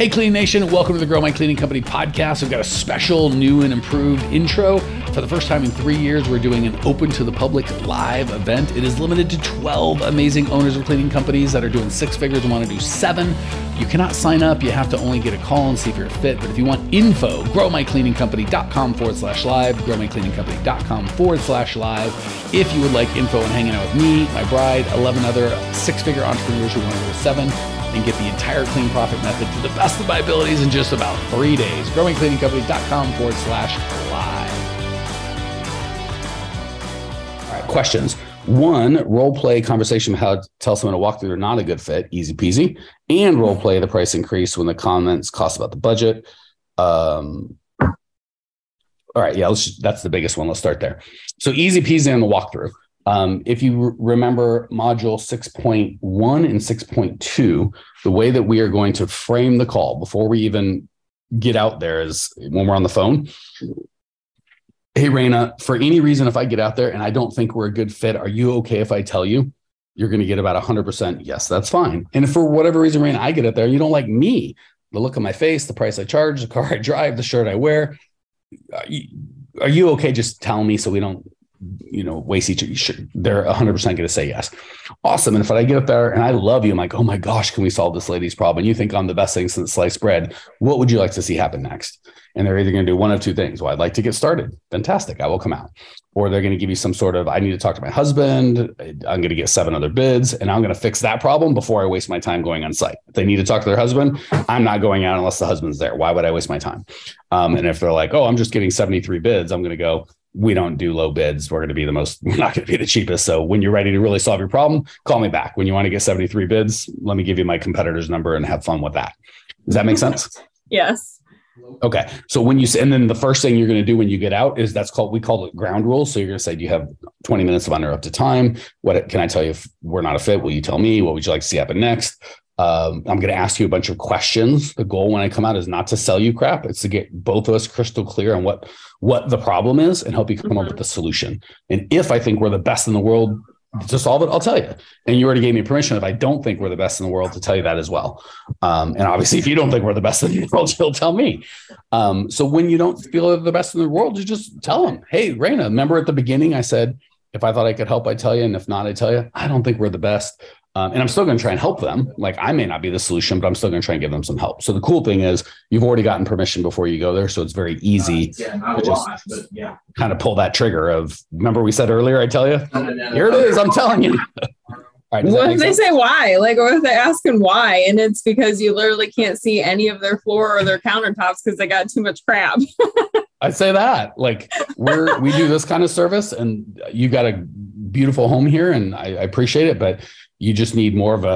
Hey, Cleaning Nation, welcome to the Grow My Cleaning Company podcast. We've got a special new and improved intro. For the first time in 3 years, we're doing an open to the public live event. It is limited to 12 amazing owners of cleaning companies that are doing six figures and want to do 7. You cannot sign up. You have to only get a call and see if you're a fit. But if you want info, growmycleaningcompany.com/live, growmycleaningcompany.com/live. If you would like info and hanging out with me, my bride, 11 other six-figure entrepreneurs who want to go to 7, and get the entire clean profit method to the best of my abilities in just about 3 days. growmycleaningcompany.com/live. All right, questions. 1, role play conversation how to tell someone to walk through they're not a good fit, easy peasy, and role play the price increase when the comments cost about the budget. All right, yeah, that's the biggest one. Let's start there. So easy peasy on the walkthrough. If you remember module 6.1 and 6.2, the way that we are going to frame the call before we even get out there is when we're on the phone. Hey, Raina, for any reason, if I get out there and I don't think we're a good fit, are you okay if I tell you? You're going to get about 100%. Yes, that's fine. And if for whatever reason, Raina, I get out there and you don't like me, the look on my face, the price I charge, the car I drive, the shirt I wear, are you okay? Just tell me so we don't waste each other. They're 100% going to say yes. Awesome. And if I get up there and I love you, I'm like, oh my gosh, can we solve this lady's problem? And you think I'm the best thing since sliced bread. What would you like to see happen next? And they're either going to do one of two things. Well, I'd like to get started. Fantastic. I will come out. Or they're going to give you some sort of, I need to talk to my husband. I'm going to get 7 other bids and I'm going to fix that problem before I waste my time going on site. If they need to talk to their husband, I'm not going out unless the husband's there. Why would I waste my time? And if they're like, oh, I'm just getting 73 bids, I'm going to go, we don't do low bids. We're going to be we're not going to be the cheapest. So when you're ready to really solve your problem, call me back. When you want to get 73 bids, let me give you my competitor's number and have fun with that. Does that make sense? Yes. Okay. So and then the first thing you're going to do when you get out is we call it ground rules. So you're going to say, do you have 20 minutes of uninterrupted time? What can I tell you if we're not a fit? Will you tell me? What would you like to see happen next? I'm going to ask you a bunch of questions. The goal when I come out is not to sell you crap. It's to get both of us crystal clear on what the problem is and help you come up with the solution. And if I think we're the best in the world to solve it, I'll tell you. And you already gave me permission if I don't think we're the best in the world to tell you that as well. And obviously, if you don't think we're the best in the world, you'll tell me. So when you don't feel they're the best in the world, you just tell them, hey, Raina, remember at the beginning, I said, if I thought I could help, I'd tell you. And if not, I'd tell you, I don't think we're the best. And I'm still going to try and help them. Like I may not be the solution, but I'm still going to try and give them some help. So the cool thing is you've already gotten permission before you go there. So it's very easy to just kind of pull that trigger of, remember we said earlier, I tell you, here it is. I'm telling you. All right, what if they say why? Like, what if they're asking why? And it's because you literally can't see any of their floor or their countertops because they got too much crap. I'd say that like we do this kind of service and you got a beautiful home here and I appreciate it, but you just need more of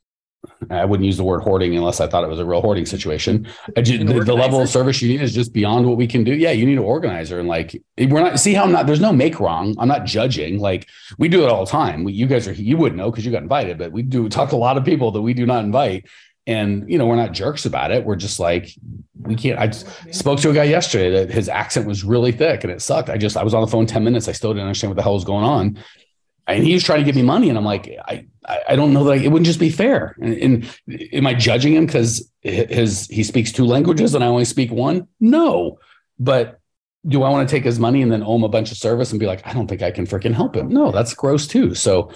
I wouldn't use the word hoarding unless I thought it was a real hoarding situation. The level of service you need is just beyond what we can do. Yeah, you need an organizer. And like, there's no make wrong. I'm not judging. Like we do it all the time. You wouldn't know because you got invited, but we talk to a lot of people that we do not invite. And, we're not jerks about it. We're just like, we can't. I spoke to a guy yesterday that his accent was really thick and it sucked. I was on the phone 10 minutes. I still didn't understand what the hell was going on. And he was trying to give me money. And I'm like, I don't know that it wouldn't just be fair. And am I judging him because he speaks 2 languages and I only speak 1? No. But do I want to take his money and then owe him a bunch of service and be like, I don't think I can freaking help him? No, that's gross too. So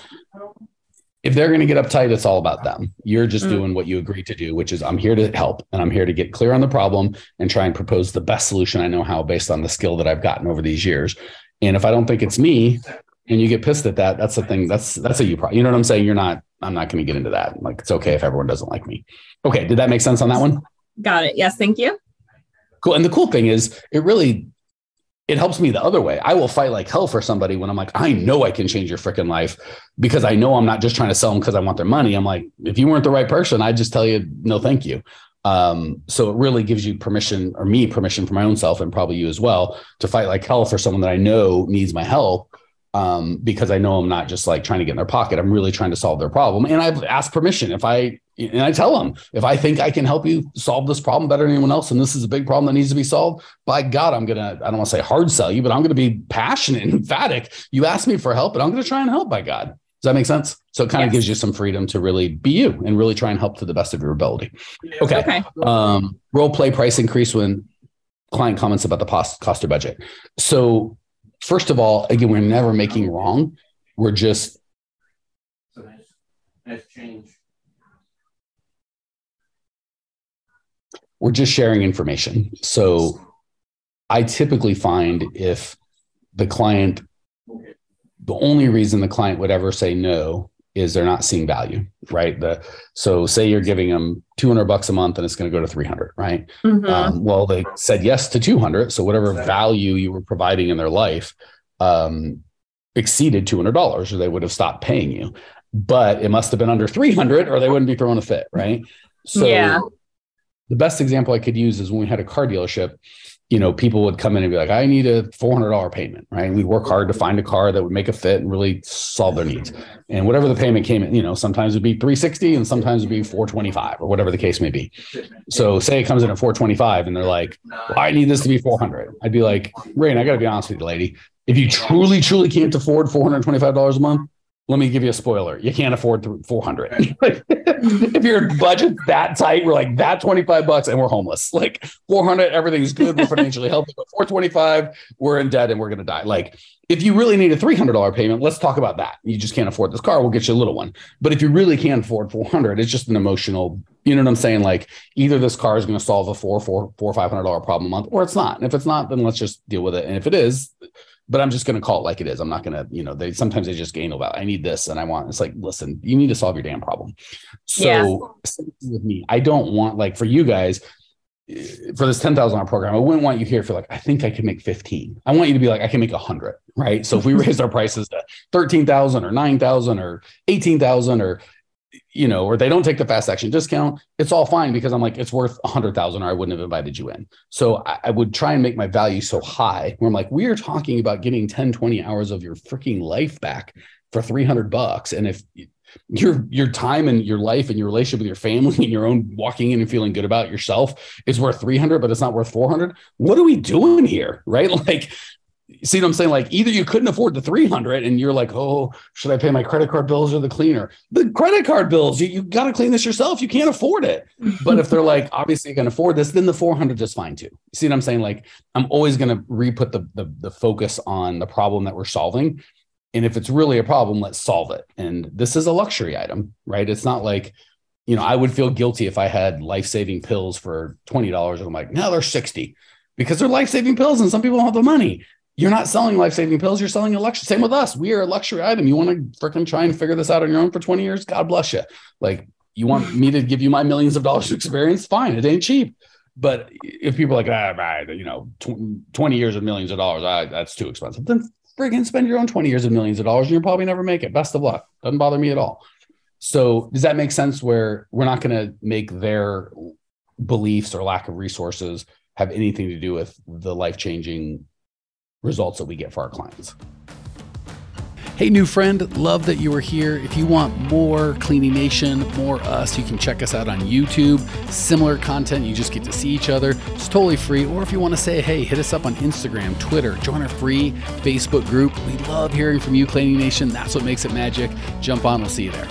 if they're going to get uptight, it's all about them. You're just doing what you agreed to do, which is I'm here to help and I'm here to get clear on the problem and try and propose the best solution I know how based on the skill that I've gotten over these years. And if I don't think it's me, and you get pissed at that, that's the thing. That's a you problem. You know what I'm saying? I'm not going to get into that. Like, it's okay if everyone doesn't like me. Okay. Did that make sense on that one? Got it. Yes. Thank you. Cool. And the cool thing is it helps me the other way. I will fight like hell for somebody when I'm like, I know I can change your freaking life because I know I'm not just trying to sell them because I want their money. I'm like, if you weren't the right person, I'd just tell you, no, thank you. So it really gives you permission or me permission for my own self and probably you as well to fight like hell for someone that I know needs my help. Because I know I'm not just like trying to get in their pocket. I'm really trying to solve their problem. And I've asked permission and I tell them, if I think I can help you solve this problem better than anyone else, and this is a big problem that needs to be solved, by God, I don't want to say hard sell you, but I'm going to be passionate and emphatic. You asked me for help, and I'm going to try and help, by God. that make sense? So it kind of Yes. gives you some freedom to really be you and really try and help to the best of your ability. Okay. Role play price increase when client comments about the cost or budget. So first of all, again, we're never making wrong. We're just sharing information. So I typically find if the only reason the client would ever say no is they're not seeing value, right? So say you're giving them $200 a month and it's going to go to 300, right? Well, they said yes to 200. So whatever value you were providing in their life exceeded $200, or they would have stopped paying you. But it must have been under 300 or they wouldn't be throwing a fit, right? So the best example I could use is when we had a car dealership, people would come in and be like, I need a $400 payment, right? We'd work hard to find a car that would make a fit and really solve their needs. And whatever the payment came in, sometimes it'd be $360 and sometimes it'd be $425 or whatever the case may be. So say it comes in at $425 and they're like, well, I need this to be $400. I'd be like, Rain, I got to be honest with you, lady. If you truly, truly can't afford $425 a month, let me give you a spoiler. You can't afford $400. If your budget's that tight, we're like that $25 and we're homeless. Like $400, everything's good. We're financially healthy. But $425, we're in debt and we're going to die. Like if you really need a $300 payment, let's talk about that. You just can't afford this car. We'll get you a little one. But if you really can't afford $400, it's just an emotional, you know what I'm saying? Like either this car is going to solve a $500 problem a month, or it's not. And if it's not, then let's just deal with it. And if it is, but I'm just going to call it like it is. I'm not going to, sometimes they just gain about, I need this and I want, it's like, listen, you need to solve your damn problem. So with me, I don't want, like for you guys, for this $10,000 program, I wouldn't want you here for like, I think I can make 15. I want you to be like, I can make 100, right? So if we raised our prices to 13,000 or 9,000 or 18,000 or, or they don't take the fast action discount, it's all fine because I'm like, it's worth 100,000 or I wouldn't have invited you in. So I would try and make my value so high where I'm like, we are talking about getting 10, 20 hours of your freaking life back for $300. And if your time and your life and your relationship with your family and your own walking in and feeling good about yourself is worth 300, but it's not worth 400. What are we doing here? Right? Like, see what I'm saying? Like either you couldn't afford the 300 and you're like, oh, should I pay my credit card bills or the cleaner? The credit card bills, you got to clean this yourself. You can't afford it. But if they're like, obviously you can afford this, then the 400 is fine too. See what I'm saying? Like I'm always going to re-put the focus on the problem that we're solving. And if it's really a problem, let's solve it. And this is a luxury item, right? It's not like, I would feel guilty if I had life-saving pills for $20 and I'm like, no, they're 60 because they're life-saving pills and some people don't have the money. You're not selling life-saving pills. You're selling a luxury. Same with us. We are a luxury item. You want to freaking try and figure this out on your own for 20 years? God bless you. Like you want me to give you my millions of dollars of experience? Fine. It ain't cheap. But if people are like, 20 years of millions of dollars, that's too expensive. Then friggin' spend your own 20 years of millions of dollars and you'll probably never make it. Best of luck. Doesn't bother me at all. So does that make sense where we're not going to make their beliefs or lack of resources have anything to do with the life-changing results that we get for our clients? Hey, new friend, love that you were here. If you want more Cleaning Nation, more us, you can check us out on YouTube. Similar content, you just get to see each other. It's totally free. Or if you want to say, hey, hit us up on Instagram, Twitter, join our free Facebook group. We love hearing from you, Cleaning Nation. That's what makes it magic. Jump on, we'll see you there.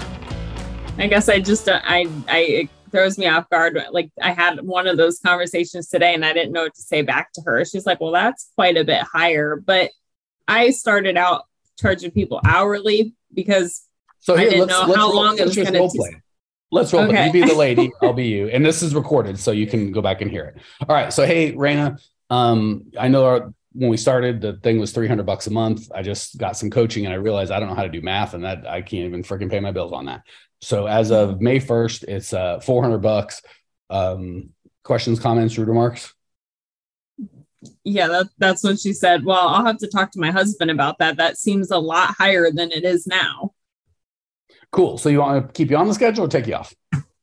I guess it throws me off guard. Like I had one of those conversations today and I didn't know what to say back to her. She's like, well, that's quite a bit higher. But I started out charging people hourly because I didn't know how long it was going to take. Let's role play. You be the lady, I'll be you. And this is recorded, so you can go back and hear it. All right. So, hey, Raina, I know when we started, the thing was $300 a month. I just got some coaching and I realized I don't know how to do math and that I can't even freaking pay my bills on that. So as of May 1st, it's $400. Questions, comments, rude remarks? Yeah, that's what she said. Well, I'll have to talk to my husband about that. That seems a lot higher than it is now. Cool. So you want to keep you on the schedule or take you off?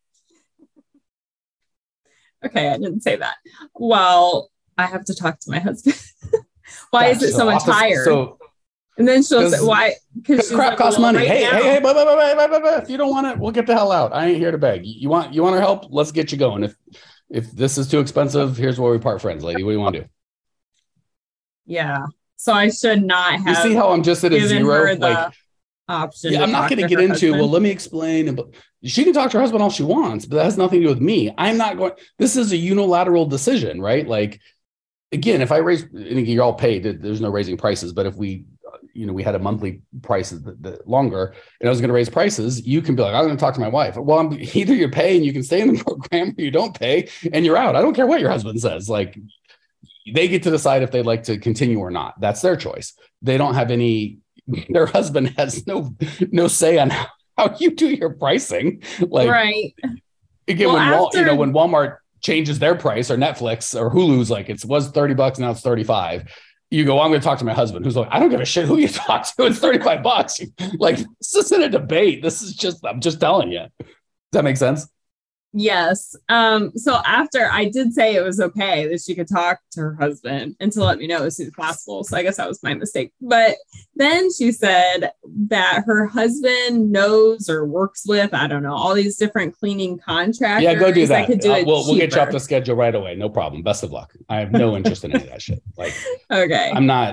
Okay, I didn't say that. Well, I have to talk to my husband. Why is it so much higher? And then she'll say, why? Because crap costs money. Right, hey, if you don't want it, we'll get the hell out. I ain't here to beg. You want our help? Let's get you going. If this is too expensive, here's where we part friends, lady. What do you want to do? Yeah. So I should not have. You see how I'm just at a zero? option. Yeah, I'm not going to get into, well, let me explain. But she can talk to her husband all she wants, but that has nothing to do with me. I'm not going, this is a unilateral decision, right? Like, again, if I raise, and you're all paid, there's no raising prices, but if we, we had a monthly price longer and I was going to raise prices, you can be like, I'm going to talk to my wife. Well, either you pay and you can stay in the program or you don't pay and you're out. I don't care what your husband says. Like, they get to decide if they'd like to continue or not. That's their choice. They don't have any, their husband has no say on how you do your pricing. Like, right. Again, when Walmart changes their price, or Netflix or Hulu's, like it was $30, now it's 35. You go, well, I'm going to talk to my husband, who's like, I don't give a shit who you talk to. It's $35. Like, this isn't a debate. This is just, I'm just telling you. Does that make sense? Yes. So after I did say it was okay that she could talk to her husband and to let me know as soon as possible. So I guess that was my mistake. But then she said that her husband knows or works with, I don't know, all these different cleaning contractors. Yeah, go do that. Could do we'll get you off the schedule right away. No problem. Best of luck. I have no interest in any of that shit. Like, okay.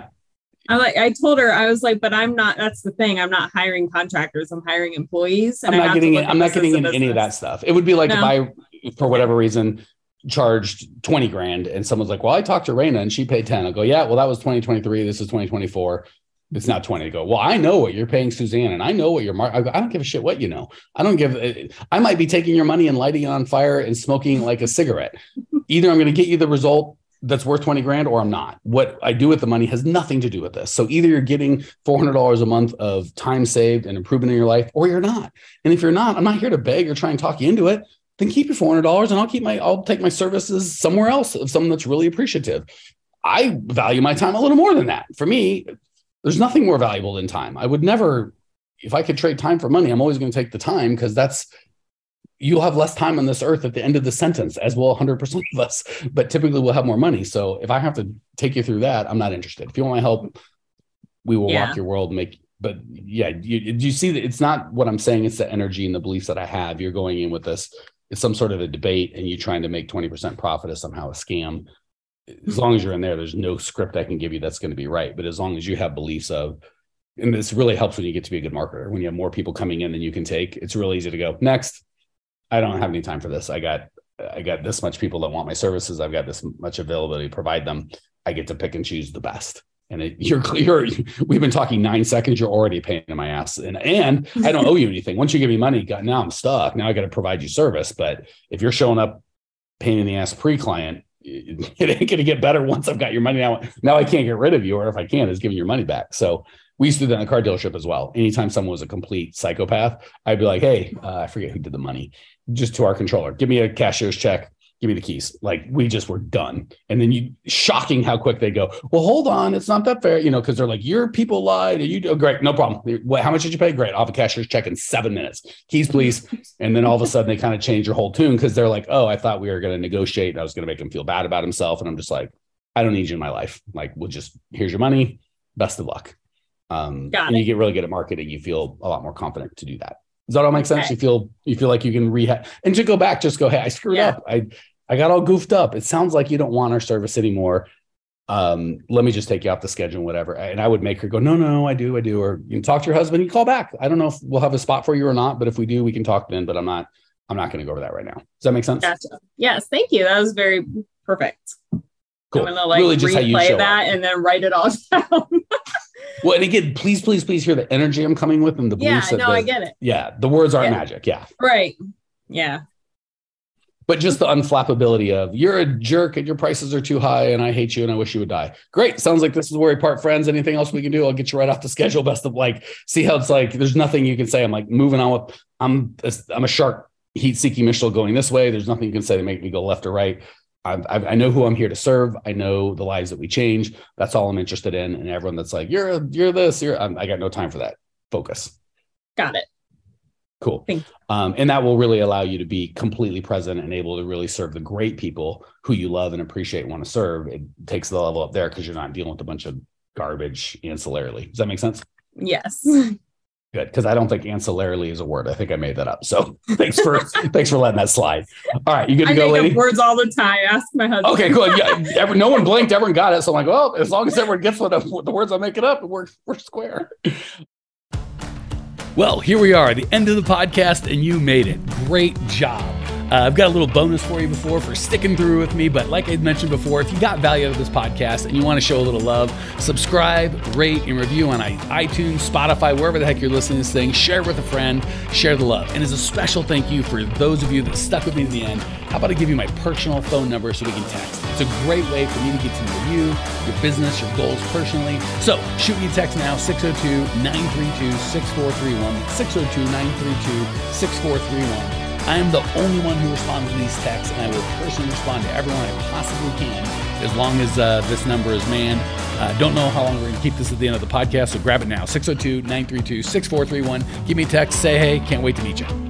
I told her, I was like, but I'm not, that's the thing. I'm not hiring contractors. I'm hiring employees. And I'm not getting into any of that stuff. It would be like if I, for whatever reason, charged 20 grand and someone's like, well, I talked to Raina and she paid 10. I'll go, yeah, well, that was 2023. This is 2024. It's not 20. I go, well, I know what you're paying Suzanne and I know what your I don't give a shit what you know. I might be taking your money and lighting it on fire and smoking like a cigarette. Either I'm going to get you the result that's worth 20 grand or I'm not. What I do with the money has nothing to do with this. So either you're getting $400 a month of time saved and improvement in your life, or you're not. And if you're not, I'm not here to beg or try and talk you into it. Then keep your $400 and I'll take my services somewhere else of someone that's really appreciative. I value my time a little more than that. For me, there's nothing more valuable than time. I would never, if I could trade time for money, I'm always going to take the time, because you'll have less time on this earth at the end of the sentence, as will 100% of us, but typically we'll have more money. So if I have to take you through that, I'm not interested. If you want my help, we will rock your world, but yeah, you see that it's not what I'm saying. It's the energy and the beliefs that I have. You're going in with this. It's some sort of a debate and you trying to make 20% profit is somehow a scam. As long as you're in there's no script I can give you that's going to be right. But as long as you have beliefs of, and this really helps when you get to be a good marketer, when you have more people coming in than you can take, it's real easy to go next. I don't have any time for this. I got this much people that want my services. I've got this much availability to provide them. I get to pick and choose the best. And we've been talking 9 seconds. You're already paying my ass. And I don't owe you anything. Once you give me money, now I'm stuck. Now I got to provide you service. But if you're showing up pain in the ass pre-client, it ain't going to get better once I've got your money. Now I can't get rid of you. Or if I can, it's giving your money back. So we used to do that in the car dealership as well. Anytime someone was a complete psychopath, I'd be like, hey, I forget who did the money. Just to our controller, give me a cashier's check, give me the keys. Like, we just were done. And then shocking how quick they go, well, hold on, it's not that fair, because they're like, your people lied. And you do great, no problem. How much did you pay? Great. I'll have a cashier's check in 7 minutes. Keys, please. And then all of a sudden they kind of change your whole tune, because they're like, oh, I thought we were going to negotiate. And I was going to make him feel bad about himself. And I'm just like, I don't need you in my life. Like, here's your money. Best of luck. And you get really good at marketing. You feel a lot more confident to do that. Does that all make sense? You feel like you can rehab, and to go back, just go, hey, I screwed up. I got all goofed up. It sounds like you don't want our service anymore. Let me just take you off the schedule and whatever. And I would make her go, no, I do. Or you can talk to your husband, you call back. I don't know if we'll have a spot for you or not, but if we do, we can talk then, but I'm not going to go over that right now. Does that make sense? Gotcha. Yes. Thank you. That was very perfect. Cool. I'm going to really just replay that and then write it all down. Well, and again, please hear the energy I'm coming with and the beliefs. Yeah, I get it. Yeah, the words aren't magic. Yeah. Right. Yeah. But just the unflappability of, you're a jerk and your prices are too high and I hate you and I wish you would die. Great. Sounds like this is where we part friends. Anything else we can do? I'll get you right off the schedule. Best of see how it's like, there's nothing you can say. I'm like moving on with, I'm a shark heat-seeking missile going this way. There's nothing you can say to make me go left or right. I know who I'm here to serve. I know the lives that we change. That's all I'm interested in. And everyone that's like, you're this, I got no time for that. Focus. Got it. Cool. And that will really allow you to be completely present and able to really serve the great people who you love and appreciate and want to serve. It takes the level up there because you're not dealing with a bunch of garbage ancillarily. Does that make sense? Yes. Good, because I don't think ancillarily is a word. I think I made that up. So thanks for letting that slide. All right, you good to go, lady? I make up words all the time. Ask my husband. Okay, cool. Yeah, no one blinked. Everyone got it. So I'm like, well, as long as everyone gets what the words I'm making up, we're square. Well, here we are, the end of the podcast, and you made it. Great job. I've got a little bonus for you for sticking through with me. But like I mentioned before, if you got value out of this podcast and you want to show a little love, subscribe, rate, and review on iTunes, Spotify, wherever the heck you're listening to this thing. Share it with a friend. Share the love. And as a special thank you for those of you that stuck with me to the end, how about I give you my personal phone number so we can text? It's a great way for me to get to know you, your business, your goals personally. So shoot me a text now, 602-932-6431, 602-932-6431. I am the only one who responds to these texts, and I will personally respond to everyone I possibly can as long as this number is manned. Don't know how long we're going to keep this at the end of the podcast, so grab it now, 602-932-6431. Give me a text, say hey, can't wait to meet you.